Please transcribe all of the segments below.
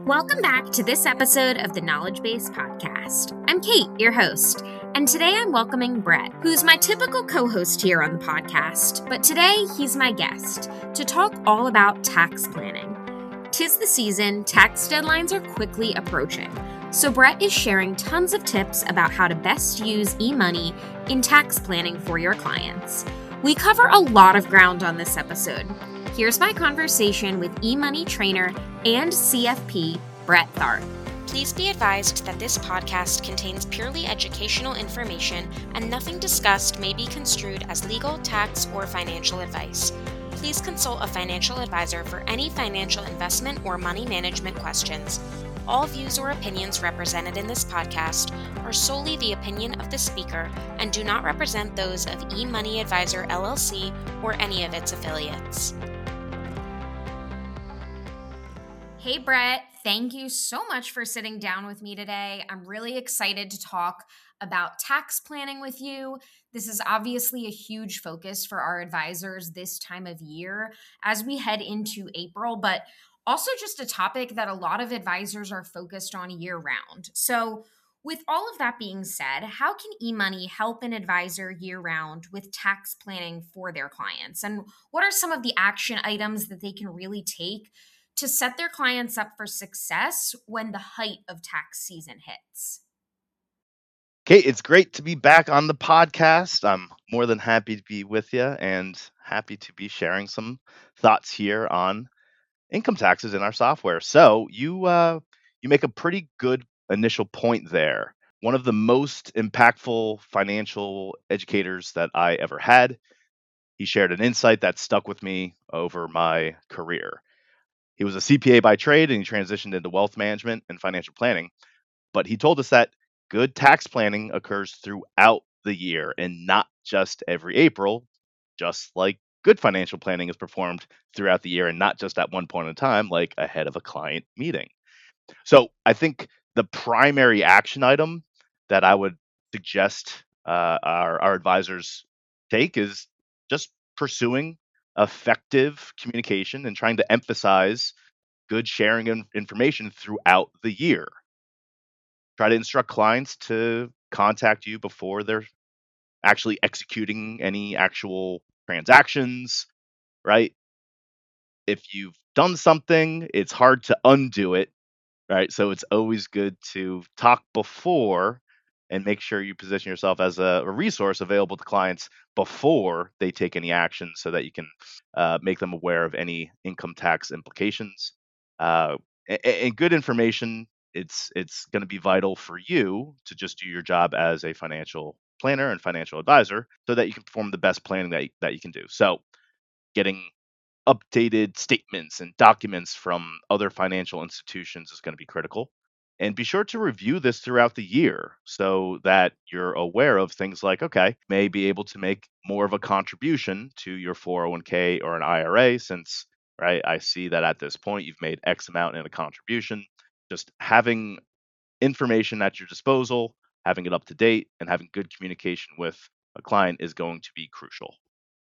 Welcome back to this episode of the Knowledge Base Podcast. I'm Kate, your host, and today I'm welcoming Brett, who's my typical co host here on the podcast, but today he's my guest to talk all about tax planning. 'Tis the season, tax deadlines are quickly approaching, so Brett is sharing tons of tips about how to best use eMoney in tax planning for your clients. We cover a lot of ground on this episode. Here's my conversation with eMoney trainer and CFP, Brett Tharp. Please be advised that this podcast contains purely educational information and nothing discussed may be construed as legal, tax, or financial advice. Please consult a financial advisor for any financial investment or money management questions. All views or opinions represented in this podcast are solely the opinion of the speaker and do not represent those of eMoney Advisor LLC or any of its affiliates. Hey, Brett, thank you so much for sitting down with me today. I'm really excited to talk about tax planning with you. This is obviously a huge focus for our advisors this time of year as we head into April, but also just a topic that a lot of advisors are focused on year round. So, with all of that being said, how can eMoney help an advisor year round with tax planning for their clients? And what are some of the action items that they can really take to set their clients up for success when the height of tax season hits? Kate, it's great to be back on the podcast. I'm more than happy to be with you and happy to be sharing some thoughts here on income taxes in our software. So you make a pretty good initial point there. One of the most impactful financial educators that I ever had. He shared an insight that stuck with me over my career. He was a CPA by trade and he transitioned into wealth management and financial planning. But he told us that good tax planning occurs throughout the year and not just every April, just like good financial planning is performed throughout the year and not just at one point in time, like ahead of a client meeting. So I think the primary action item that I would suggest our advisors take is just pursuing effective communication and trying to emphasize good sharing of information throughout the year. Try to instruct clients to contact you before they're actually executing any actual transactions, right? If you've done something, it's hard to undo it, right? So it's always good to talk before and make sure you position yourself as a resource available to clients before they take any action so that you can make them aware of any income tax implications. Uh, and good information, it's going to be vital for you to just do your job as a financial planner and financial advisor so that you can perform the best planning that you can do. So getting updated statements and documents from other financial institutions is going to be critical. And be sure to review this throughout the year so that you're aware of things like, okay, may be able to make more of a contribution to your 401k or an IRA since, right, I see that at this point you've made X amount in a contribution. Just having information at your disposal, having it up to date, and having good communication with a client is going to be crucial.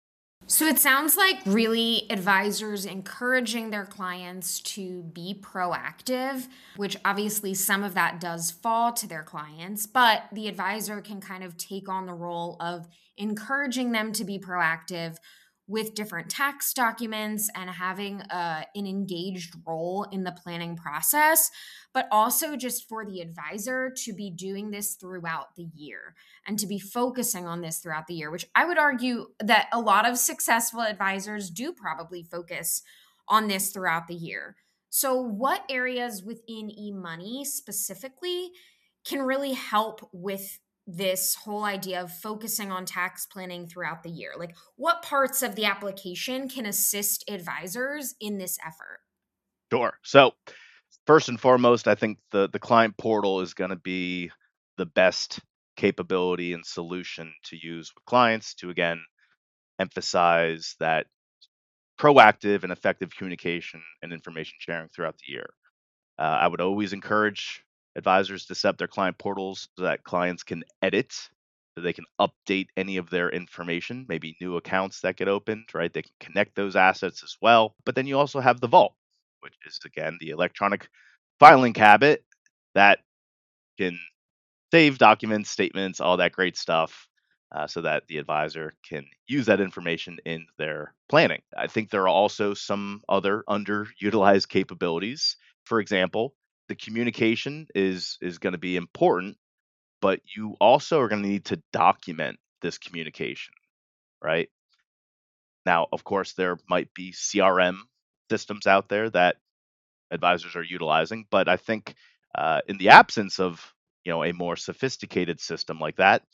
So it sounds like really advisors encouraging their clients to be proactive, which obviously some of that does fall to their clients, but the advisor can kind of take on the role of encouraging them to be proactive with different tax documents and having an engaged role in the planning process, but also just for the advisor to be doing this throughout the year and to be focusing on this throughout the year, which I would argue that a lot of successful advisors do probably focus on this throughout the year. So, what areas within eMoney specifically can really help with this whole idea of focusing on tax planning throughout the year? Like, what parts of the application can assist advisors in this effort? Sure. So first and foremost, I think the client portal is going to be the best capability and solution to use with clients to again emphasize that proactive and effective communication and information sharing throughout the year. I would always encourage advisors to set up their client portals so that clients can edit, so they can update any of their information, maybe new accounts that get opened, right? They can connect those assets as well. But then you also have the vault, which is again the electronic filing cabinet that can save documents, statements, all that great stuff, so that the advisor can use that information in their planning. I think there are also some other underutilized capabilities. For example, the communication is going to be important, but you also are going to need to document this communication, right? Now, of course, there might be CRM systems out there that advisors are utilizing. But I think in the absence of a more sophisticated system like that,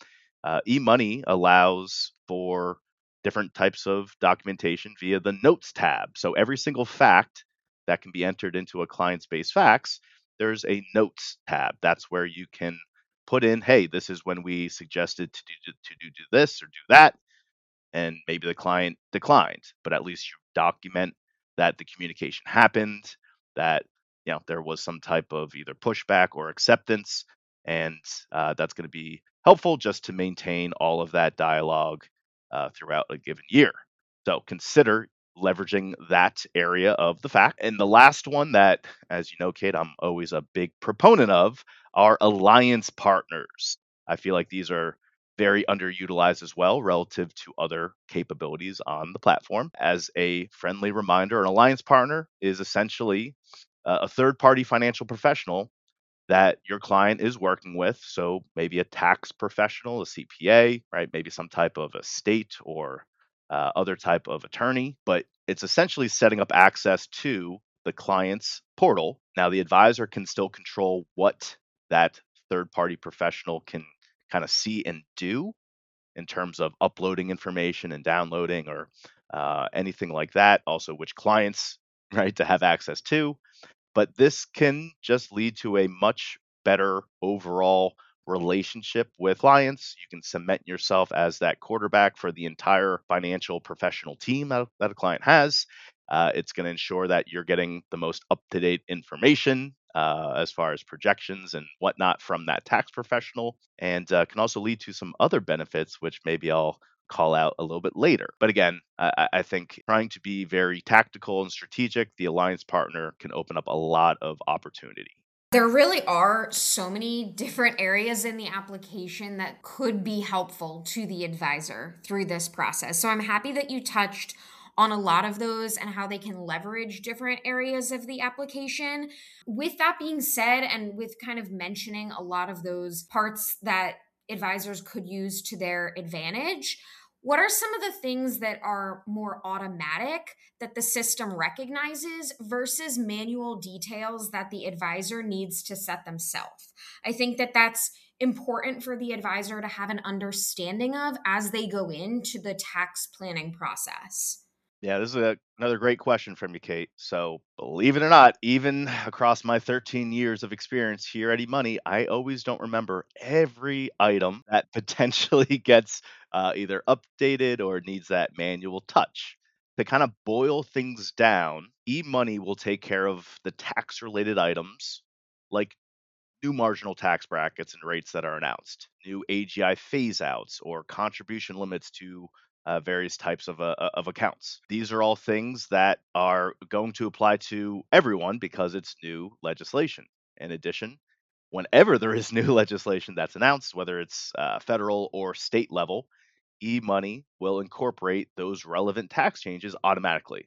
eMoney allows for different types of documentation via the Notes tab. So every single fact that can be entered into a client's base facts, there's a Notes tab. That's where you can put in, hey, this is when we suggested to do this or do that, and maybe the client declined, but at least you document that the communication happened, that there was some type of either pushback or acceptance, and that's going to be helpful just to maintain all of that dialogue throughout a given year. So consider leveraging that area of the fact. And the last one that, as you know, Kate, I'm always a big proponent of are alliance partners. I feel like these are very underutilized as well relative to other capabilities on the platform. As a friendly reminder, an alliance partner is essentially a third party financial professional that your client is working with. So maybe a tax professional, a CPA, right? Maybe some type of estate or other type of attorney, but it's essentially setting up access to the client's portal. Now, the advisor can still control what that third party professional can kind of see and do in terms of uploading information and downloading or anything like that. Also, which clients, right, to have access to. But this can just lead to a much better overall relationship with clients. You can cement yourself as that quarterback for the entire financial professional team that a client has. It's going to ensure that you're getting the most up to date information as far as projections and whatnot from that tax professional, and can also lead to some other benefits, which maybe I'll call out a little bit later. But again, I think trying to be very tactical and strategic, the alliance partner can open up a lot of opportunity. There really are so many different areas in the application that could be helpful to the advisor through this process. So I'm happy that you touched on a lot of those and how they can leverage different areas of the application. With that being said, and with kind of mentioning a lot of those parts that advisors could use to their advantage, what are some of the things that are more automatic that the system recognizes versus manual details that the advisor needs to set themselves? I think that that's important for the advisor to have an understanding of as they go into the tax planning process. Yeah, this is another great question from you, Kate. So, believe it or not, even across my 13 years of experience here at eMoney, I always don't remember every item that potentially gets either updated or needs that manual touch. To kind of boil things down, eMoney will take care of the tax related items like new marginal tax brackets and rates that are announced, new AGI phase outs, or contribution limits to various types of accounts. These are all things that are going to apply to everyone because it's new legislation. In addition, whenever there is new legislation that's announced, whether it's federal or state level, eMoney will incorporate those relevant tax changes automatically.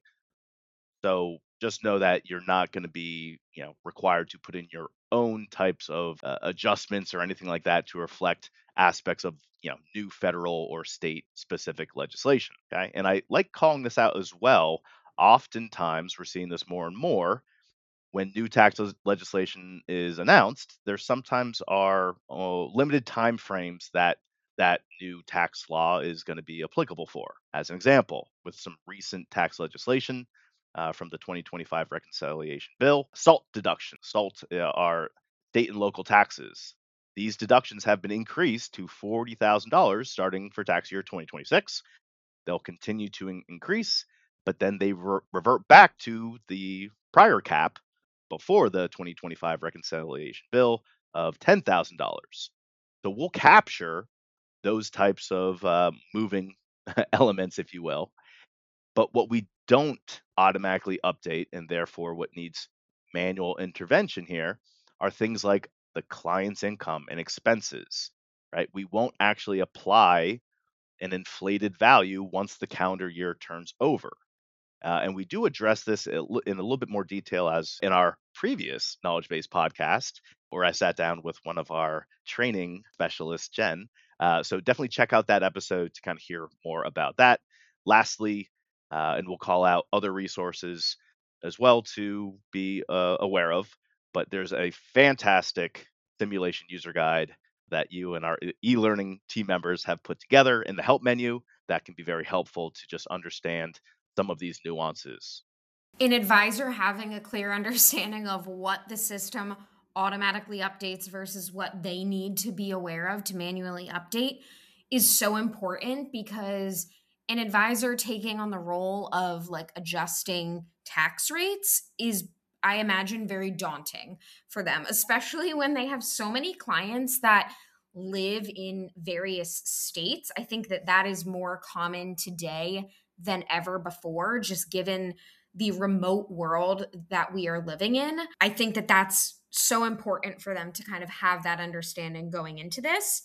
So just know that you're not going to be, required to put in your own types of adjustments or anything like that to reflect aspects of, new federal or state specific legislation. Okay. And I like calling this out as well. Oftentimes, we're seeing this more and more when new tax legislation is announced. There sometimes are limited time frames that that new tax law is going to be applicable for. As an example, with some recent tax legislation from the 2025 reconciliation bill, SALT deductions. SALT are state and local taxes. These deductions have been increased to $40,000 starting for tax year 2026. They'll continue to increase, but then they revert back to the prior cap before the 2025 reconciliation bill of $10,000. So we'll capture those types of moving elements, if you will. But what we don't automatically update, and therefore what needs manual intervention here are things like the client's income and expenses, right? We won't actually apply an inflated value once the calendar year turns over. And we do address this in a little bit more detail as in our previous knowledge based podcast, where I sat down with one of our training specialists, Jen. So definitely check out that episode to kind of hear more about that. Lastly, and we'll call out other resources as well to be aware of, but there's a fantastic simulation user guide that you and our e-learning team members have put together in the help menu that can be very helpful to just understand some of these nuances. An advisor having a clear understanding of what the system automatically updates versus what they need to be aware of to manually update is so important, because an advisor taking on the role of like adjusting tax rates is, I imagine, very daunting for them, especially when they have so many clients that live in various states. I think that that is more common today than ever before, just given the remote world that we are living in. I think that that's so important for them to kind of have that understanding going into this.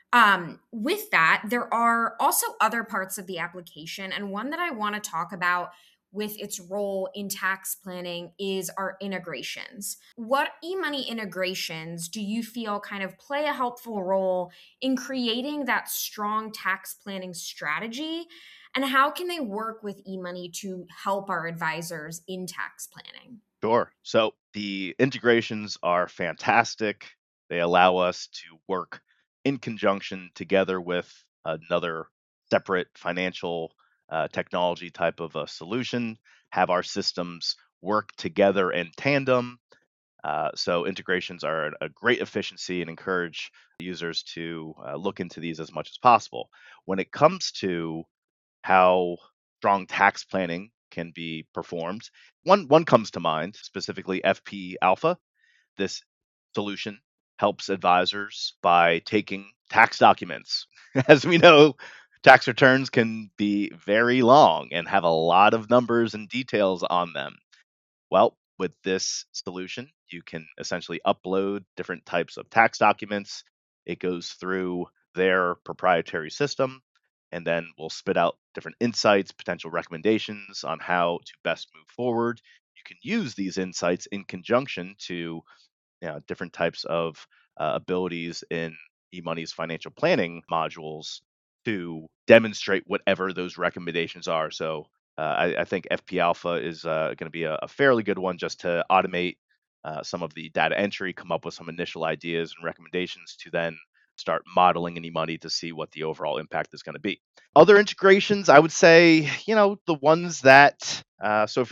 With that, there are also other parts of the application, and one that I want to talk about with its role in tax planning is our integrations. What eMoney integrations do you feel kind of play a helpful role in creating that strong tax planning strategy? And how can they work with eMoney to help our advisors in tax planning? Sure. So the integrations are fantastic. They allow us to work in conjunction together with another separate financial technology type of a solution, have our systems work together in tandem. So integrations are a great efficiency and encourage users to look into these as much as possible. When it comes to how strong tax planning can be performed. One comes to mind, specifically FP Alpha. This solution helps advisors by taking tax documents. As we know, tax returns can be very long and have a lot of numbers and details on them. Well, with this solution, you can essentially upload different types of tax documents. It goes through their proprietary system and then will spit out different insights, potential recommendations on how to best move forward. You can use these insights in conjunction to different types of abilities in eMoney's financial planning modules to demonstrate whatever those recommendations are. So I think FP Alpha is going to be a fairly good one just to automate some of the data entry, come up with some initial ideas and recommendations to then start modeling any money to see what the overall impact is going to be. Other integrations, I would say, the ones that, so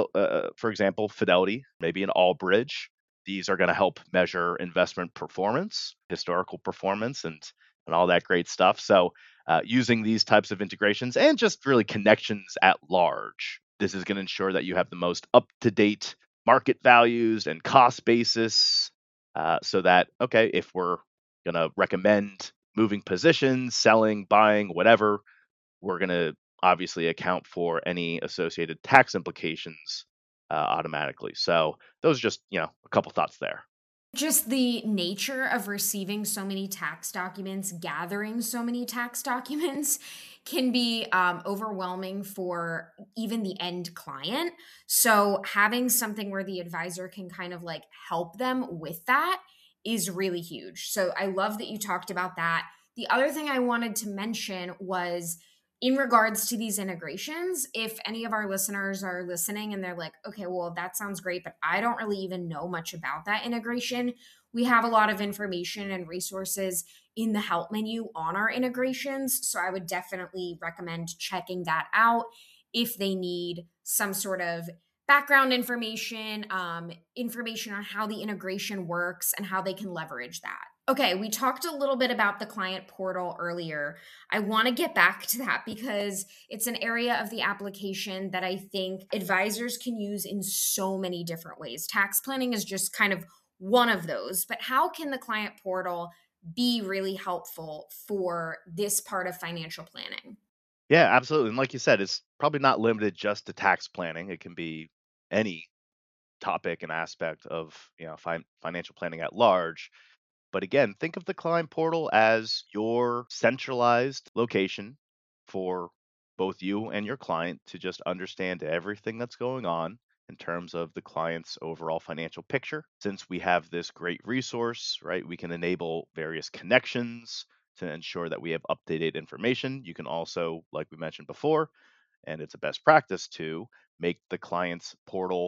for example, Fidelity, maybe an Allbridge. These are going to help measure investment performance, historical performance, and all that great stuff. So using these types of integrations and just really connections at large, this is going to ensure that you have the most up-to-date market values and cost basis, so that, okay, if we're going to recommend moving positions, selling, buying, whatever, we're going to obviously account for any associated tax implications automatically. So those are just, a couple thoughts there. Just the nature of receiving so many tax documents, gathering so many tax documents can be overwhelming for even the end client. So, having something where the advisor can kind of like help them with that is really huge. So, I love that you talked about that. The other thing I wanted to mention was in regards to these integrations, if any of our listeners are listening and they're like, okay, well, that sounds great, but I don't really even know much about that integration. We have a lot of information and resources in the help menu on our integrations. So I would definitely recommend checking that out if they need some sort of background information, information on how the integration works and how they can leverage that. Okay, we talked a little bit about the client portal earlier. I want to get back to that because it's an area of the application that I think advisors can use in so many different ways. Tax planning is just kind of one of those, but how can the client portal be really helpful for this part of financial planning? Yeah, absolutely. And like you said, it's probably not limited just to tax planning. It can be any topic and aspect of financial planning at large. But again, think of the client portal as your centralized location for both you and your client to just understand everything that's going on in terms of the client's overall financial picture. Since we have this great resource, right, we can enable various connections to ensure that we have updated information. You can also, like we mentioned before, and it's a best practice to make the client's portal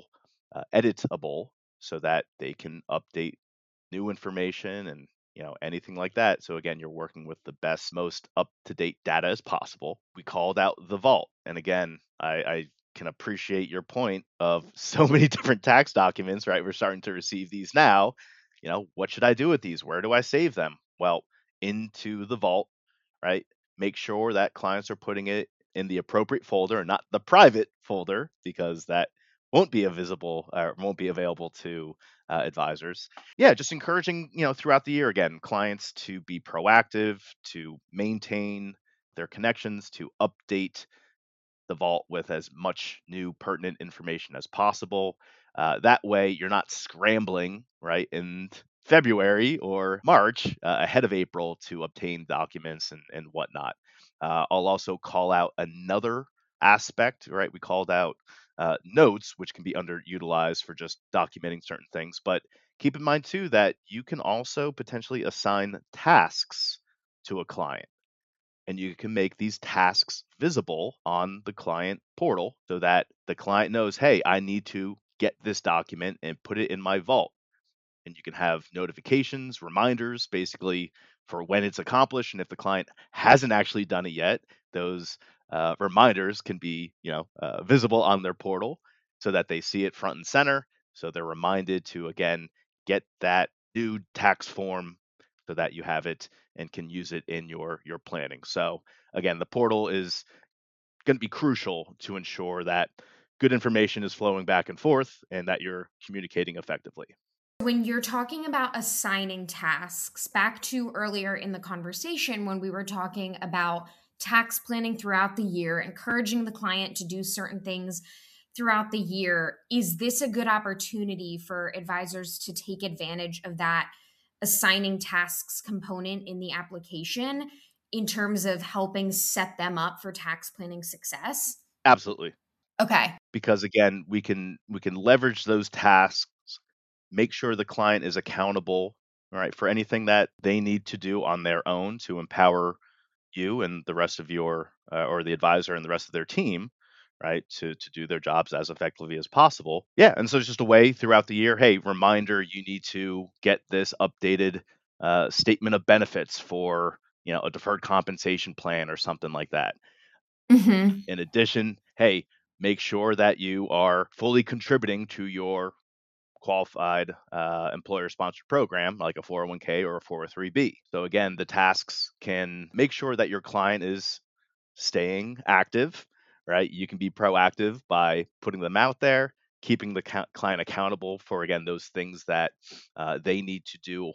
editable so that they can update new information and anything like that. So again, you're working with the best, most up-to-date data as possible. We called out the vault, and again, I can appreciate your point of so many different tax documents, right? We're starting to receive these now. What should I do with these? Where do I save them? Well, into the vault, right? Make sure that clients are putting it in the appropriate folder and not the private folder, because that won't be visible or won't be available to advisors. Yeah, just encouraging, throughout the year, again, clients to be proactive, to maintain their connections, to update the vault with as much new pertinent information as possible. That way, you're not scrambling, right, in February or March ahead of April to obtain documents and whatnot. I'll also call out another aspect, right? We called out notes, which can be underutilized for just documenting certain things. But keep in mind, too, that you can also potentially assign tasks to a client, and you can make these tasks visible on the client portal so that the client knows, hey, I need to get this document and put it in my vault. And you can have notifications, reminders, basically for when it's accomplished. And if the client hasn't actually done it yet, those reminders can be, visible on their portal so that they see it front and center. So they're reminded to, again, get that new tax form so that you have it and can use it in your planning. So again, the portal is going to be crucial to ensure that good information is flowing back and forth and that you're communicating effectively. When you're talking about assigning tasks, back to earlier in the conversation when we were talking about tax planning throughout the year, encouraging the client to do certain things throughout the year, is this a good opportunity for advisors to take advantage of that assigning tasks component in the application in terms of helping set them up for tax planning success? Absolutely. Okay. Because again, we can leverage those tasks, make sure the client is accountable, all right, for anything that they need to do on their own to empower you and the rest of your or the advisor and the rest of their team, right, to do their jobs as effectively as possible. Yeah, and so it's just a way throughout the year. Hey, reminder, you need to get this updated statement of benefits for a deferred compensation plan or something like that. Mm-hmm. In addition, hey, make sure that you are fully contributing to your qualified employer sponsored program like a 401k or a 403b. So again, the tasks can make sure that your client is staying active, right? You can be proactive by putting them out there, keeping the client accountable for, again, those things that they need to do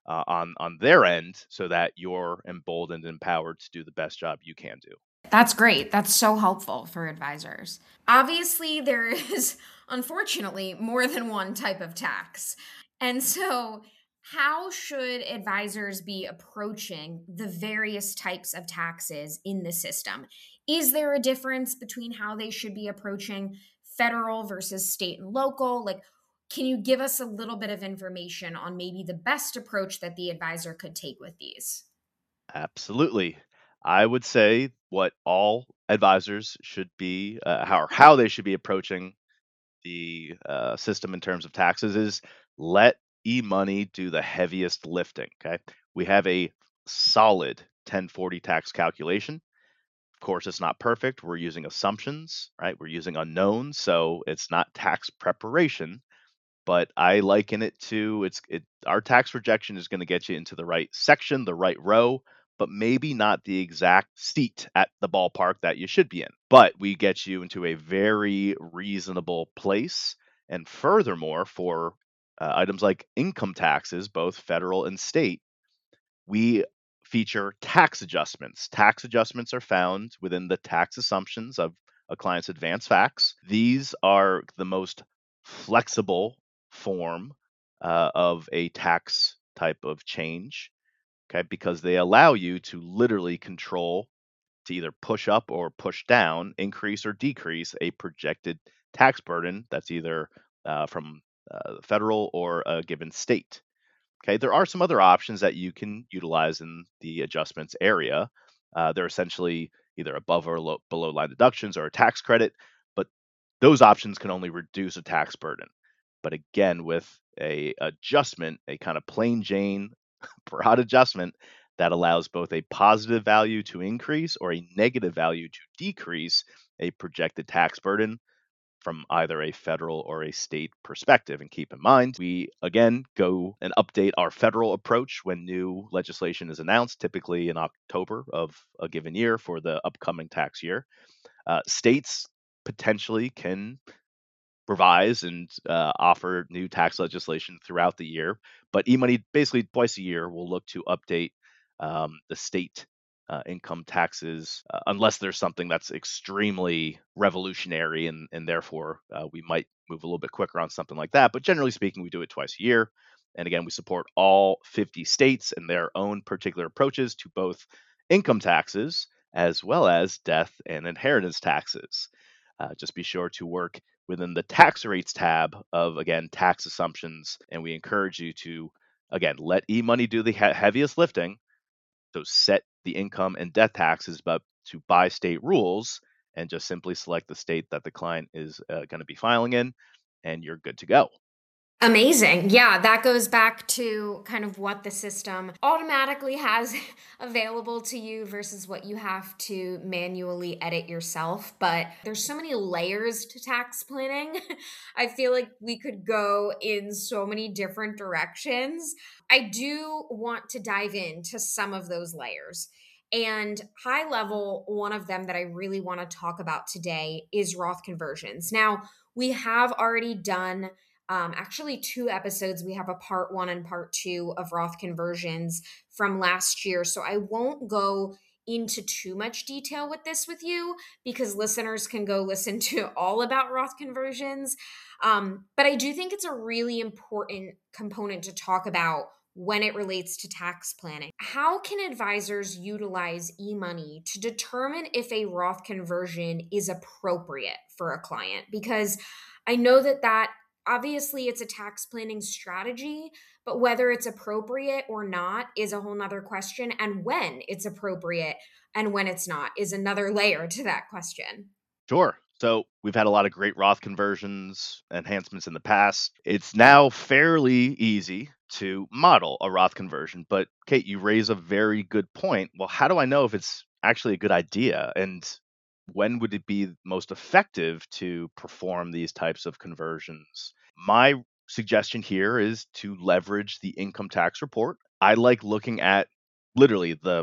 on their end so that you're emboldened and empowered to do the best job you can do. That's great. That's so helpful for advisors. Obviously, there is, unfortunately, more than one type of tax. And so, how should advisors be approaching the various types of taxes in the system? Is there a difference between how they should be approaching federal versus state and local? Like, can you give us a little bit of information on maybe the best approach that the advisor could take with these? Absolutely. I would say what all advisors should be, how they should be approaching the system in terms of taxes is let e-money do the heaviest lifting. Okay, we have a solid 1040 tax calculation. Of course, it's not perfect. We're using assumptions, right? We're using unknowns, so it's not tax preparation. But I liken it to our tax projection is going to get you into the right section, the right row, but maybe not the exact seat at the ballpark that you should be in. But we get you into a very reasonable place. And furthermore, for items like income taxes, both federal and state, we feature tax adjustments. Tax adjustments are found within the tax assumptions of a client's advance facts. These are the most flexible form of a tax type of change, okay, because they allow you to literally control, to either push up or push down, increase or decrease a projected tax burden that's either from the federal or a given state. Okay, there are some other options that you can utilize in the adjustments area. They're essentially either above or below line deductions or a tax credit, but those options can only reduce a tax burden. But again, with a adjustment, a kind of plain Jane broad adjustment that allows both a positive value to increase or a negative value to decrease a projected tax burden from either a federal or a state perspective. And keep in mind, we again go and update our federal approach when new legislation is announced, typically in October of a given year for the upcoming tax year. States potentially can revise and offer new tax legislation throughout the year. But eMoney basically twice a year will look to update the state income taxes, unless there's something that's extremely revolutionary, and therefore we might move a little bit quicker on something like that. But generally speaking, we do it twice a year. And again, we support all 50 states and their own particular approaches to both income taxes as well as death and inheritance taxes. Just be sure to work within the tax rates tab of, again, tax assumptions. And we encourage you to, again, let eMoney do the heaviest lifting. So set the income and death taxes, but to by state rules, and just simply select the state that the client is going to be filing in, and you're good to go. Amazing. Yeah, that goes back to kind of what the system automatically has available to you versus what you have to manually edit yourself. But there's so many layers to tax planning. I feel like we could go in so many different directions. I do want to dive into some of those layers. And high level, one of them that I really want to talk about today is Roth conversions. Now, we have already done actually 2 episodes. We have a part 1 and part 2 of Roth conversions from last year. So I won't go into too much detail with this with you because listeners can go listen to all about Roth conversions. But I do think it's a really important component to talk about when it relates to tax planning. How can advisors utilize eMoney to determine if a Roth conversion is appropriate for a client? Because I know that obviously it's a tax planning strategy, but whether it's appropriate or not is a whole nother question. And when it's appropriate and when it's not is another layer to that question. Sure. So we've had a lot of great Roth conversions enhancements in the past. It's now fairly easy to model a Roth conversion. But Kate, you raise a very good point. Well, how do I know if it's actually a good idea? And when would it be most effective to perform these types of conversions? My suggestion here is to leverage the income tax report. I like looking at literally the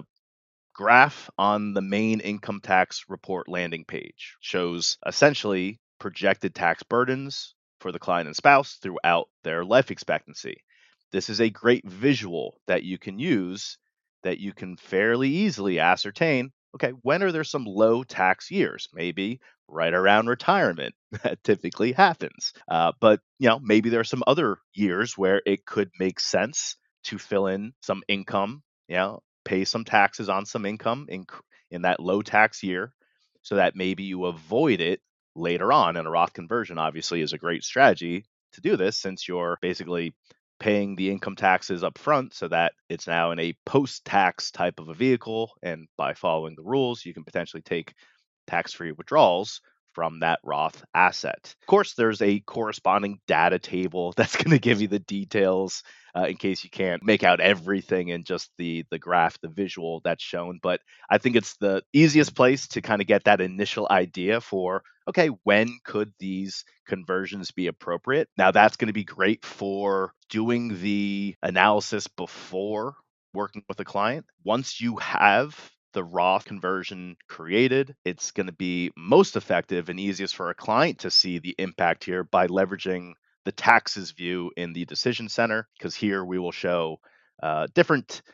graph on the main income tax report landing page. Shows essentially projected tax burdens for the client and spouse throughout their life expectancy. This is a great visual that you can use, that you can fairly easily ascertain, okay, when are there some low tax years? Maybe right around retirement. That typically happens. But maybe there are some other years where it could make sense to fill in some income, pay some taxes on some income in that low tax year, so that maybe you avoid it later on. And a Roth conversion obviously is a great strategy to do this, since you're basically paying the income taxes up front so that it's now in a post-tax type of a vehicle. And by following the rules, you can potentially take tax-free withdrawals from that Roth asset. Of course, there's a corresponding data table that's going to give you the details in case you can't make out everything in just the graph, the visual that's shown. But I think it's the easiest place to kind of get that initial idea for, okay, when could these conversions be appropriate? Now, that's going to be great for doing the analysis before working with a client. Once you have the Roth conversion created, it's going to be most effective and easiest for a client to see the impact here by leveraging the taxes view in the decision center, because here we will show the different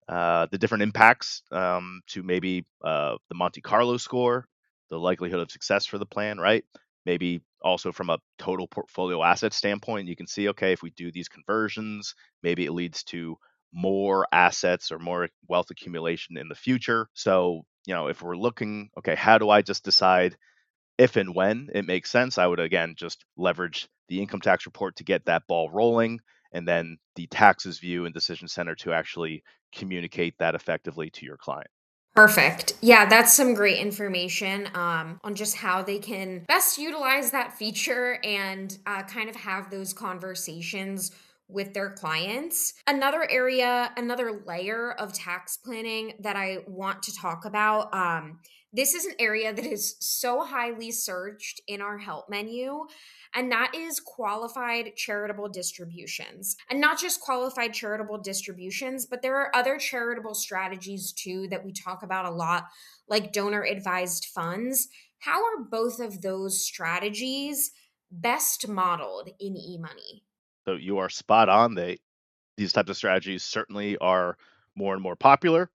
impacts to maybe the Monte Carlo score, the likelihood of success for the plan, right? maybe also from a total portfolio asset standpoint, you can see, okay, if we do these conversions, maybe it leads to more assets or more wealth accumulation in the future. So, if we're looking, okay, how do I just decide if and when it makes sense? I would again just leverage the income tax report to get that ball rolling, and then the taxes view and decision center to actually communicate that effectively to your client. Perfect. Yeah, that's some great information on just how they can best utilize that feature and kind of have those conversations with their clients. Another area, another layer of tax planning that I want to talk about. This is an area that is so highly searched in our help menu, and that is qualified charitable distributions. And not just qualified charitable distributions, but there are other charitable strategies too that we talk about a lot, like donor advised funds. How are both of those strategies best modeled in eMoney? So you are spot on. These types of strategies certainly are more and more popular,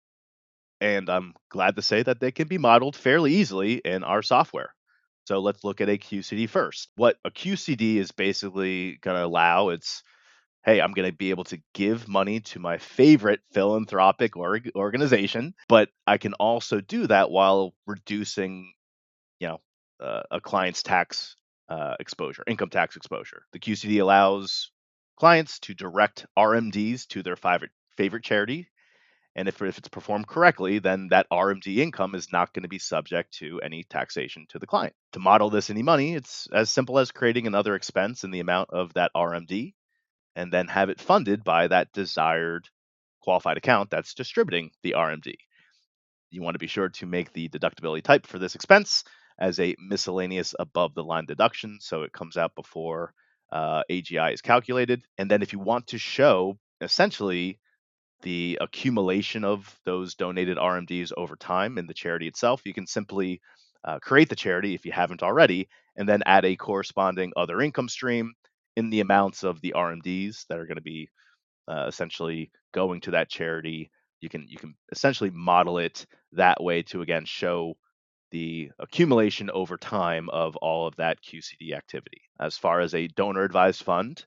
and I'm glad to say that they can be modeled fairly easily in our software. So let's look at a QCD first. What a QCD is basically going to allow, it's, hey, I'm going to be able to give money to my favorite philanthropic organization, but I can also do that while reducing, you know, a client's tax exposure, income tax exposure. The QCD allows clients to direct RMDs to their favorite charity, and if it's performed correctly, then that RMD income is not going to be subject to any taxation to the client. To model this in money, it's as simple as creating another expense in the amount of that RMD and then have it funded by that desired qualified account that's distributing the RMD. You want to be sure to make the deductibility type for this expense as a miscellaneous above the line deduction, so it comes out before AGI is calculated. And then if you want to show essentially the accumulation of those donated RMDs over time in the charity itself, you can simply create the charity if you haven't already, and then add a corresponding other income stream in the amounts of the RMDs that are going to be essentially going to that charity. You can essentially model it that way to again show the accumulation over time of all of that QCD activity. As far as a donor advised fund,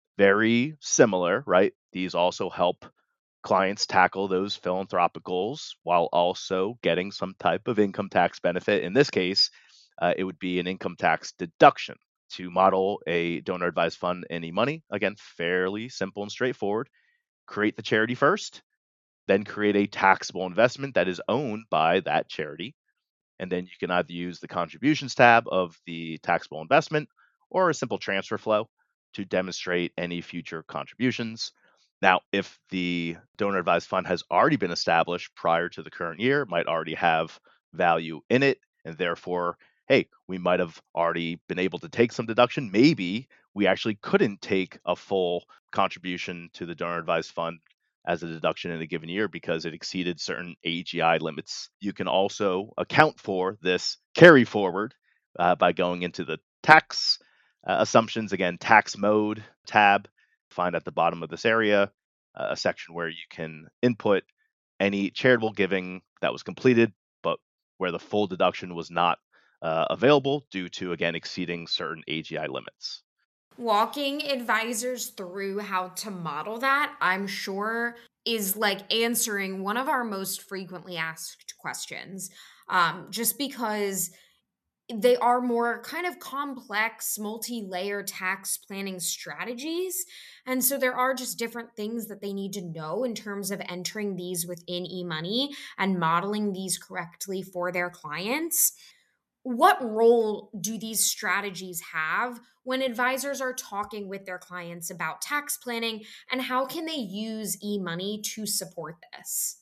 very similar, right? These also help clients tackle those philanthropic goals while also getting some type of income tax benefit. In this case, it would be an income tax deduction. To model a donor advised fund in eMoney, again, fairly simple and straightforward. Create the charity first, then create a taxable investment that is owned by that charity. And then you can either use the contributions tab of the taxable investment or a simple transfer flow to demonstrate any future contributions. Now, if the donor advised fund has already been established prior to the current year, might already have value in it, and therefore, hey, we might have already been able to take some deduction. Maybe we actually couldn't take a full contribution to the donor advised fund as a deduction in a given year because it exceeded certain AGI limits. You can also account for this carry forward by going into the tax assumptions. Again, tax mode tab, find at the bottom of this area a section where you can input any charitable giving that was completed, but where the full deduction was not available due to, again, exceeding certain AGI limits. Walking advisors through how to model that, I'm sure, is like answering one of our most frequently asked questions. Just because they are more kind of complex, multi layer tax planning strategies. And so there are just different things that they need to know in terms of entering these within eMoney and modeling these correctly for their clients. What role do these strategies have when advisors are talking with their clients about tax planning, and how can they use eMoney to support this?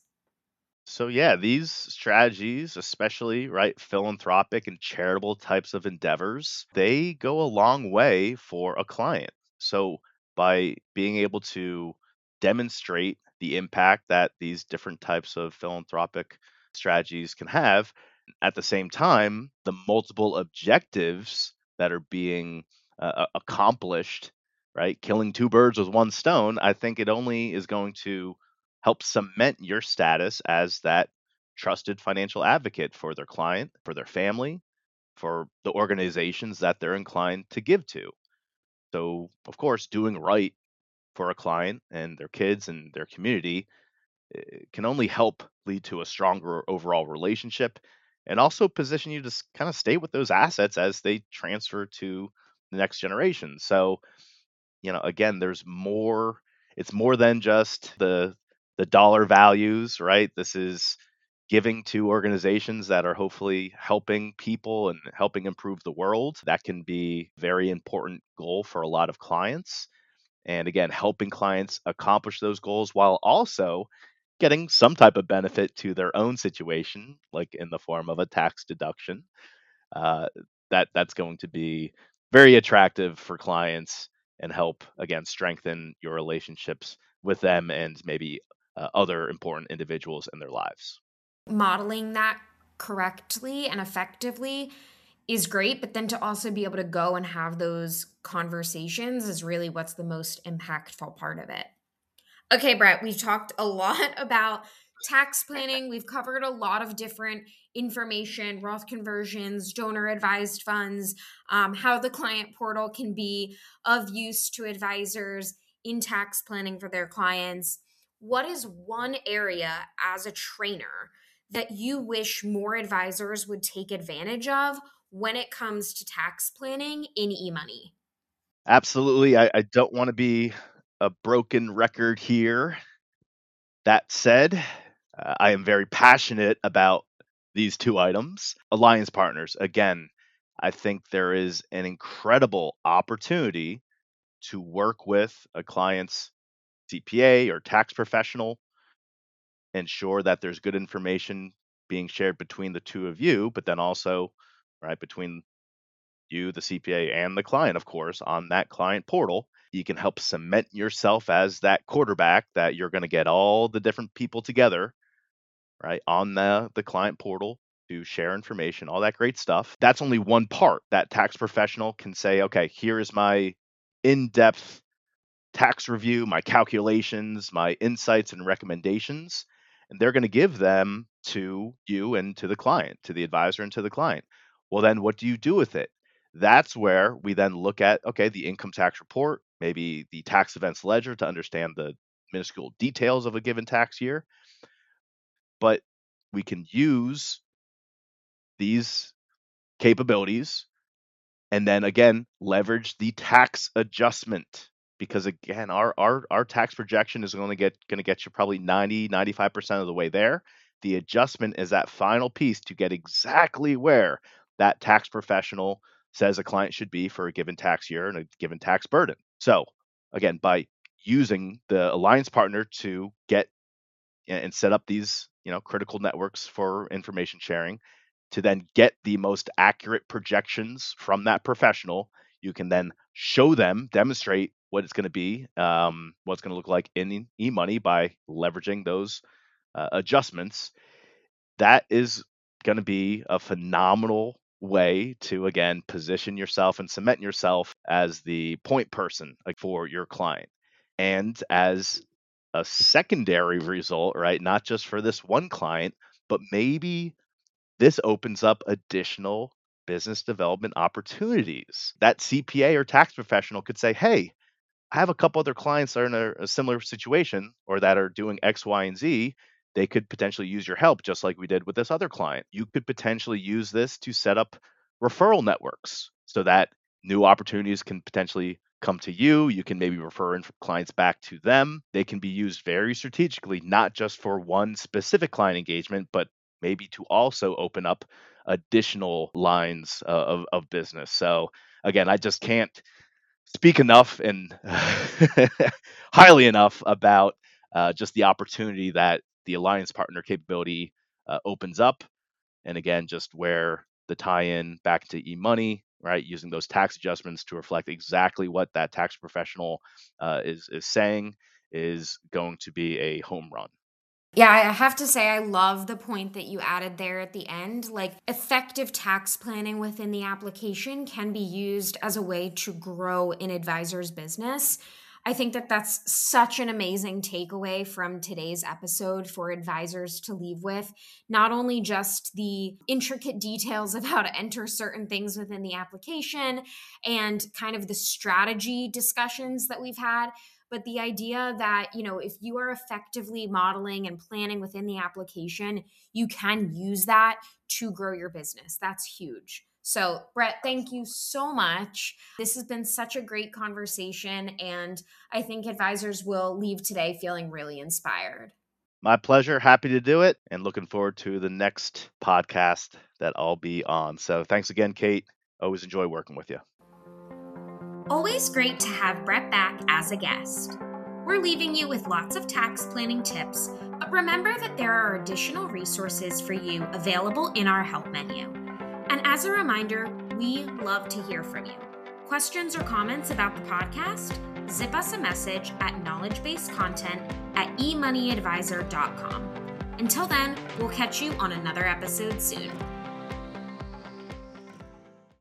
So yeah, these strategies, especially right, philanthropic and charitable types of endeavors, they go a long way for a client. So by being able to demonstrate the impact that these different types of philanthropic strategies can have, at the same time, the multiple objectives that are being accomplished, right, killing two birds with one stone, I think it only is going to help cement your status as that trusted financial advocate for their client, for their family, for the organizations that they're inclined to give to. So, of course, doing right for a client and their kids and their community can only help lead to a stronger overall relationship and also position you to kind of stay with those assets as they transfer to the next generation. So, again, there's more, it's more than just the dollar values, right? This is giving to organizations that are hopefully helping people and helping improve the world. That can be a very important goal for a lot of clients. And again, helping clients accomplish those goals while also getting some type of benefit to their own situation, like in the form of a tax deduction. Uh, that's going to be very attractive for clients and help again strengthen your relationships with them and maybe other important individuals in their lives. Modeling that correctly and effectively is great, but then to also be able to go and have those conversations is really what's the most impactful part of it. Okay, Brett, we've talked a lot about tax planning. We've covered a lot of different information, Roth conversions, donor advised funds, how the client portal can be of use to advisors in tax planning for their clients. What is one area as a trainer that you wish more advisors would take advantage of when it comes to tax planning in eMoney? Absolutely. I don't want to be a broken record here. That said, I am very passionate about these two items. Alliance partners, again, I think there is an incredible opportunity to work with a client's CPA or tax professional, ensure that there's good information being shared between the two of you, but then also, right, between you, the CPA, and the client, of course, on that client portal. You can help cement yourself as that quarterback that you're going to get all the different people together, right, on the client portal to share information, all that great stuff. That's only one part. That tax professional can say, okay, here is my in-depth tax review, my calculations, my insights and recommendations, and they're going to give them to you and to the client, to the advisor and to the client. Well, then what do you do with it? That's where we then look at, okay, the income tax report, maybe the tax events ledger to understand the minuscule details of a given tax year. But we can use these capabilities and then again leverage the tax adjustment, because again our tax projection is going to get you probably 90-95% of the way there. The adjustment is that final piece to get exactly where that tax professional says a client should be for a given tax year and a given tax burden. So again, by using the alliance partner to get and set up these critical networks for information sharing to then get the most accurate projections from that professional, you can then show them, demonstrate what it's going to be, what it's going to look like in eMoney by leveraging those adjustments. That is going to be a phenomenal way to again position yourself and cement yourself as the point person, like, for your client. And as a secondary result, right, not just for this one client, but maybe this opens up additional business development opportunities. That CPA or tax professional could say, hey, I have a couple other clients that are in a similar situation or that are doing X, Y, and Z. They could potentially use your help, just like we did with this other client. You could potentially use this to set up referral networks so that new opportunities can potentially come to you. You can maybe refer clients back to them. They can be used very strategically, not just for one specific client engagement, but maybe to also open up additional lines of business. So again, I just can't speak enough and highly enough about just the opportunity that the alliance partner capability opens up. And again, just where the tie-in back to eMoney, right, using those tax adjustments to reflect exactly what that tax professional is saying, is going to be a home run. Yeah, I have to say, I love the point that you added there at the end. Like, effective tax planning within the application can be used as a way to grow an advisor's business. I think that that's such an amazing takeaway from today's episode for advisors to leave with. Not only just the intricate details of how to enter certain things within the application and kind of the strategy discussions that we've had, but the idea that, if you are effectively modeling and planning within the application, you can use that to grow your business. That's huge. So, Brett, thank you so much. This has been such a great conversation, and I think advisors will leave today feeling really inspired. My pleasure. Happy to do it, and looking forward to the next podcast that I'll be on. So thanks again, Kate. Always enjoy working with you. Always great to have Brett back as a guest. We're leaving you with lots of tax planning tips, but remember that there are additional resources for you available in our help menu. And as a reminder, we love to hear from you. Questions or comments about the podcast? Zip us a message at knowledgebasedcontent@emoneyadvisor.com. Until then, we'll catch you on another episode soon.